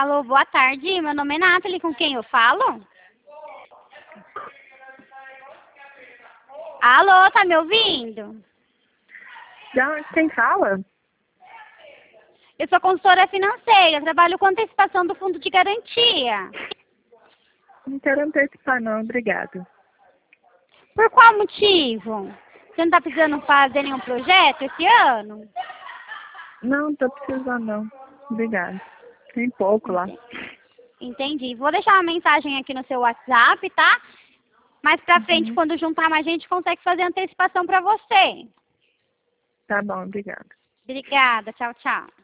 Alô, boa tarde. Meu nome é Nathalie, com quem eu falo? Alô, tá me ouvindo? Quem fala? Eu sou consultora financeira, trabalho com antecipação do fundo de garantia. Não quero antecipar não, obrigada. Por qual motivo? Você não tá precisando fazer nenhum projeto esse ano? Não, tô precisando não. Obrigada. Tem pouco lá. Entendi. Vou deixar uma mensagem aqui no seu WhatsApp, tá? Mais pra frente, Uhum. quando juntar mais gente, consegue fazer antecipação pra você. Tá bom, obrigada. Obrigada. Tchau, tchau.